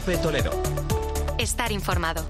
COPE Toledo. Estar informado.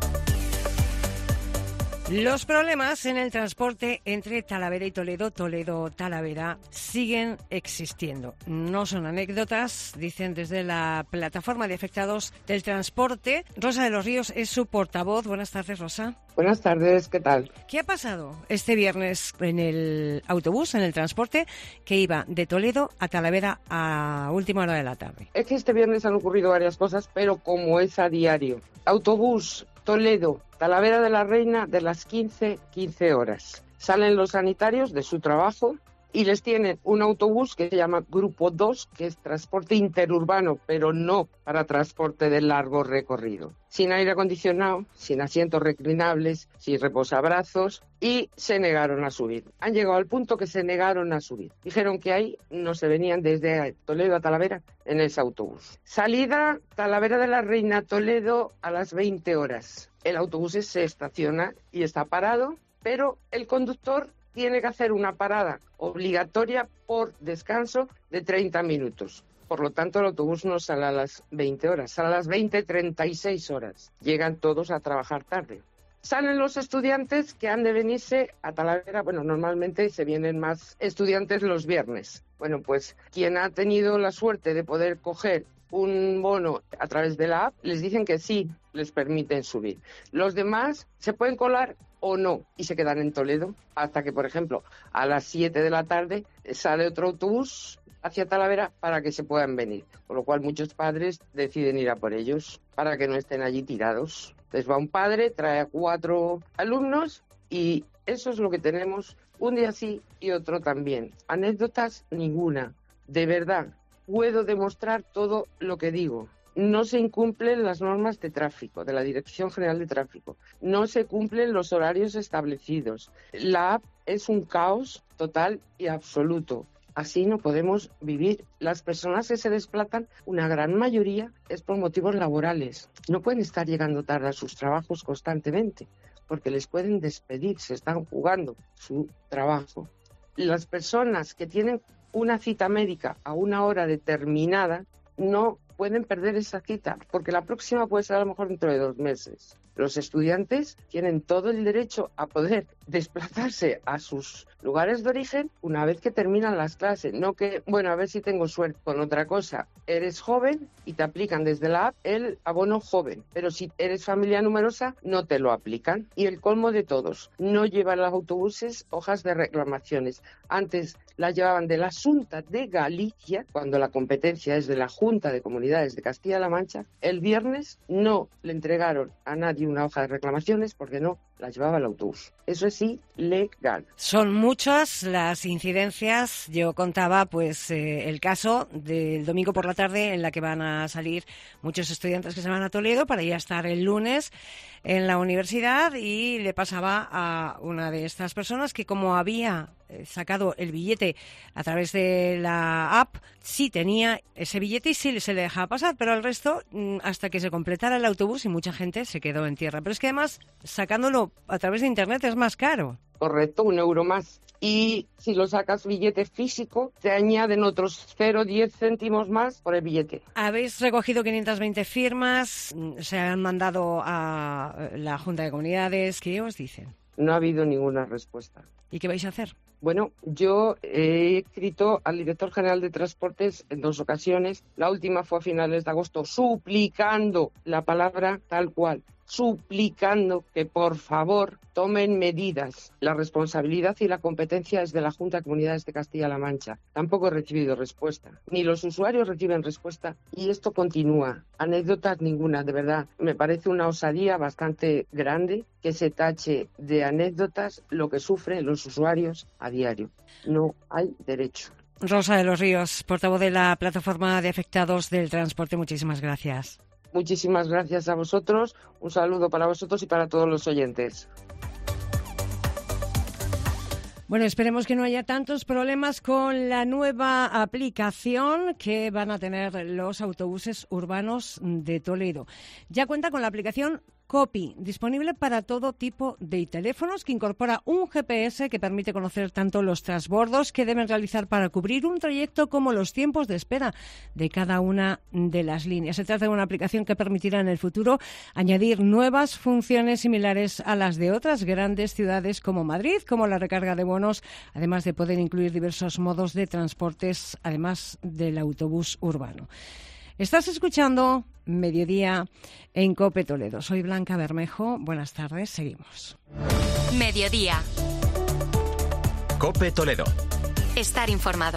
Los problemas en el transporte entre Talavera y Toledo, Toledo-Talavera, siguen existiendo. No son anécdotas, dicen desde la plataforma de afectados del transporte. Rosa de los Ríos es su portavoz. Buenas tardes, Rosa. Buenas tardes, ¿qué tal? ¿Qué ha pasado este viernes en el autobús, en el transporte, que iba de Toledo a Talavera a última hora de la tarde? Es que este viernes han ocurrido varias cosas, pero como es a diario. Autobús Toledo, Talavera de la Reina, de las 15 horas. Salen los sanitarios de su trabajo y les tienen un autobús que se llama Grupo 2, que es transporte interurbano, pero no para transporte de largo recorrido. Sin aire acondicionado, sin asientos reclinables, sin reposabrazos, y se negaron a subir. Han llegado al punto que se negaron a subir. Dijeron que ahí no se venían desde Toledo a Talavera en ese autobús. Salida Talavera de la Reina, Toledo, a las 20 horas. El autobús se estaciona y está parado, pero el conductor tiene que hacer una parada obligatoria por descanso de 30 minutos. Por lo tanto, el autobús no sale a las 20 horas, sale a las 20:36 horas. Llegan todos a trabajar tarde. Salen los estudiantes que han de venirse a Talavera. Bueno, normalmente se vienen más estudiantes los viernes. Bueno, pues quien ha tenido la suerte de poder coger un bono a través de la app, les dicen que sí, les permiten subir. Los demás se pueden colar o no, y se quedan en Toledo hasta que, por ejemplo, a las 7 de la tarde sale otro autobús hacia Talavera para que se puedan venir. Con lo cual muchos padres deciden ir a por ellos para que no estén allí tirados. Entonces va un padre, trae a 4 alumnos y eso es lo que tenemos un día sí y otro también. Anécdotas ninguna, de verdad. Puedo demostrar todo lo que digo. No se incumplen las normas de tráfico, de la Dirección General de Tráfico. No se cumplen los horarios establecidos. La app es un caos total y absoluto. Así no podemos vivir. Las personas que se desplazan, una gran mayoría, es por motivos laborales. No pueden estar llegando tarde a sus trabajos constantemente, porque les pueden despedir, se están jugando su trabajo. Las personas que tienen una cita médica a una hora determinada no pueden perder esa cita, porque la próxima puede ser a lo mejor dentro de 2 meses. Los estudiantes tienen todo el derecho a poder desplazarse a sus lugares de origen una vez que terminan las clases. No que, bueno, a ver si tengo suerte con otra cosa. Eres joven y te aplican desde la app el abono joven, pero si eres familia numerosa no te lo aplican. Y el colmo de todos, no llevan los autobuses hojas de reclamaciones. Antes las llevaban de la Xunta de Galicia, cuando la competencia es de la Junta de Comunidades de Castilla-La Mancha. El viernes no le entregaron a nadie una hoja de reclamaciones porque no las llevaba el autobús. Eso es ilegal. Son muchas las incidencias. Yo contaba pues el caso del domingo por la tarde en la que van a salir muchos estudiantes que se van a Toledo para ya estar el lunes en la universidad, y le pasaba a una de estas personas que, como había sacado el billete a través de la app, sí tenía ese billete y sí se le dejaba pasar, pero al resto hasta que se completara el autobús, y mucha gente se quedó en tierra. Pero es que además sacándolo a través de internet es más caro. Correcto, 1 euro más. Y si lo sacas billete físico, te añaden otros 0,10 céntimos más por el billete. Habéis recogido 520 firmas, se han mandado a la Junta de Comunidades. ¿Qué os dicen? No ha habido ninguna respuesta. ¿Y qué vais a hacer? Bueno, yo he escrito al director general de Transportes en 2 ocasiones. La última fue a finales de agosto, suplicando, la palabra tal cual, suplicando que por favor tomen medidas. La responsabilidad y la competencia es de la Junta de Comunidades de Castilla-La Mancha. Tampoco he recibido respuesta, ni los usuarios reciben respuesta, y esto continúa. Anécdotas ninguna, de verdad. Me parece una osadía bastante grande que se tache de anécdotas lo que sufren los usuarios a diario. No hay derecho. Rosa de los Ríos, portavoz de la Plataforma de Afectados del Transporte, muchísimas gracias. Muchísimas gracias a vosotros. Un saludo para vosotros y para todos los oyentes. Bueno, esperemos que no haya tantos problemas con la nueva aplicación que van a tener los autobuses urbanos de Toledo. Ya cuenta con la aplicación Copi, disponible para todo tipo de teléfonos, que incorpora un GPS que permite conocer tanto los transbordos que deben realizar para cubrir un trayecto como los tiempos de espera de cada una de las líneas. Se trata de una aplicación que permitirá en el futuro añadir nuevas funciones similares a las de otras grandes ciudades como Madrid, como la recarga de bonos, además de poder incluir diversos modos de transportes, además del autobús urbano. Estás escuchando Mediodía en COPE Toledo. Soy Blanca Bermejo. Buenas tardes. Seguimos. Mediodía. COPE Toledo. Estar informado.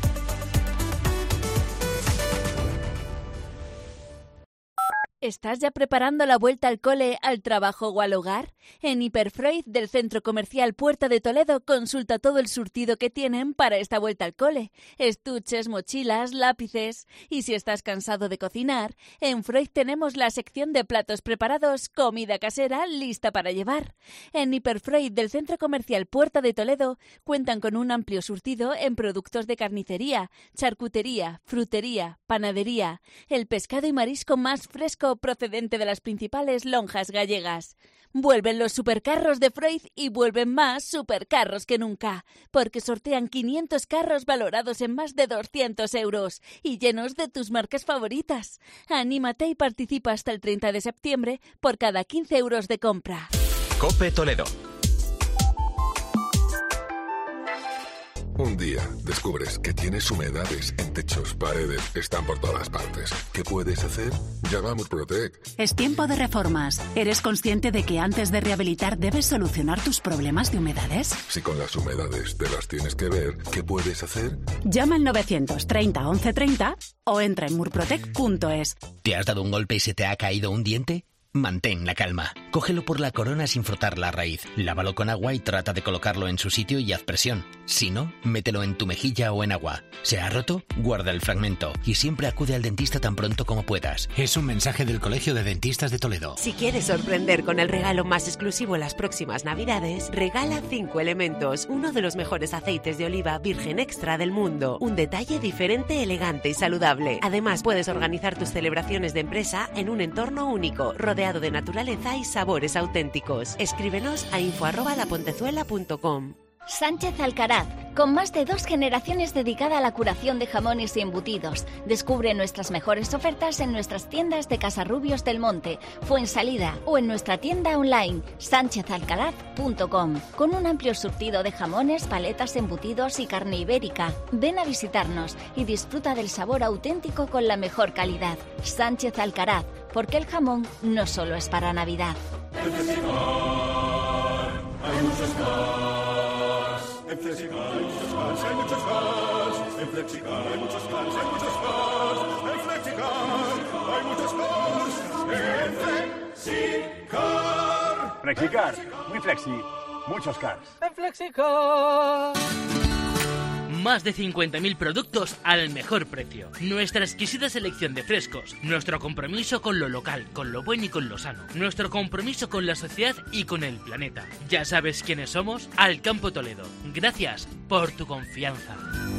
¿Estás ya preparando la vuelta al cole, al trabajo o al hogar? En Hiperfreud del Centro Comercial Puerta de Toledo consulta todo el surtido que tienen para esta vuelta al cole. Estuches, mochilas, lápices. Y si estás cansado de cocinar, en Freud tenemos la sección de platos preparados, comida casera lista para llevar. En Hiperfreud del Centro Comercial Puerta de Toledo cuentan con un amplio surtido en productos de carnicería, charcutería, frutería, panadería, el pescado y marisco más fresco procedente de las principales lonjas gallegas. Vuelven los supercarros de Freud y vuelven más supercarros que nunca, porque sortean 500 carros valorados en más de 200 euros y llenos de tus marcas favoritas. Anímate y participa hasta el 30 de septiembre por cada 15 euros de compra. COPE Toledo. Un día descubres que tienes humedades en techos, paredes, están por todas partes. ¿Qué puedes hacer? Llama a Murprotec. Es tiempo de reformas. ¿Eres consciente de que antes de rehabilitar debes solucionar tus problemas de humedades? Si con las humedades te las tienes que ver, ¿qué puedes hacer? Llama al 930 1130 o entra en murprotec.es. ¿Te has dado un golpe y se te ha caído un diente? Mantén la calma. Cógelo por la corona sin frotar la raíz. Lávalo con agua y trata de colocarlo en su sitio y haz presión. Si no, mételo en tu mejilla o en agua. ¿Se ha roto? Guarda el fragmento y siempre acude al dentista tan pronto como puedas. Es un mensaje del Colegio de Dentistas de Toledo. Si quieres sorprender con el regalo más exclusivo en las próximas Navidades, regala 5 Elementos, uno de los mejores aceites de oliva virgen extra del mundo. Un detalle diferente, elegante y saludable. Además, puedes organizar tus celebraciones de empresa en un entorno único, rodeado de naturaleza y sabores auténticos. Escríbenos a info@lapontezuela.com. Sánchez Alcaraz, con más de 2 generaciones dedicada a la curación de jamones y embutidos. Descubre nuestras mejores ofertas en nuestras tiendas de Casarrubios del Monte, Fuensalida o en nuestra tienda online sanchezalcaraz.com, con un amplio surtido de jamones, paletas, embutidos y carne ibérica. Ven a visitarnos y disfruta del sabor auténtico con la mejor calidad. Sánchez Alcaraz, porque el jamón no solo es para Navidad. En Flexicar hay muchos cars. En Flexicar hay muchos cars, hay muchos cars. En Flexicar hay muchos cars, hay muchos cars. En Flexicar hay muchos cars. En Flexicar. Flexicar, muy flexi, muchos cars. En Flexicar. Más de 50.000 productos al mejor precio. Nuestra exquisita selección de frescos. Nuestro compromiso con lo local, con lo bueno y con lo sano. Nuestro compromiso con la sociedad y con el planeta. Ya sabes quiénes somos. Alcampo Toledo. Gracias por tu confianza.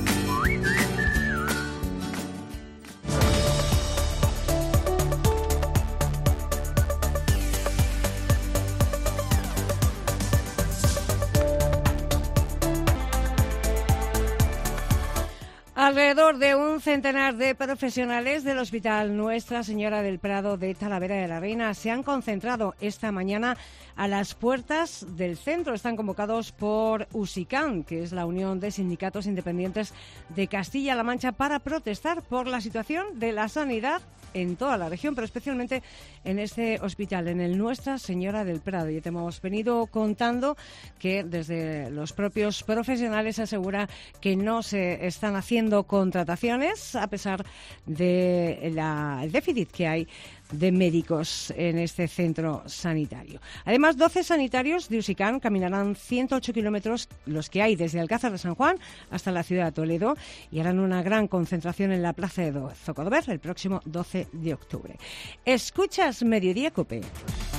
Alrededor de un centenar de profesionales del Hospital Nuestra Señora del Prado de Talavera de la Reina se han concentrado esta mañana a las puertas del centro. Están convocados por USICAN, que es la Unión de Sindicatos Independientes de Castilla-La Mancha, para protestar por la situación de la sanidad en toda la región, pero especialmente en este hospital, en el Nuestra Señora del Prado. Y te hemos venido contando que desde los propios profesionales se asegura que no se están haciendo contrataciones a pesar del déficit que hay de médicos en este centro sanitario. Además, 12 sanitarios de USICAN caminarán 108 kilómetros, los que hay desde Alcázar de San Juan hasta la ciudad de Toledo, y harán una gran concentración en la plaza de Zocodover el próximo 12 de octubre. Escuchas Mediodía COPE.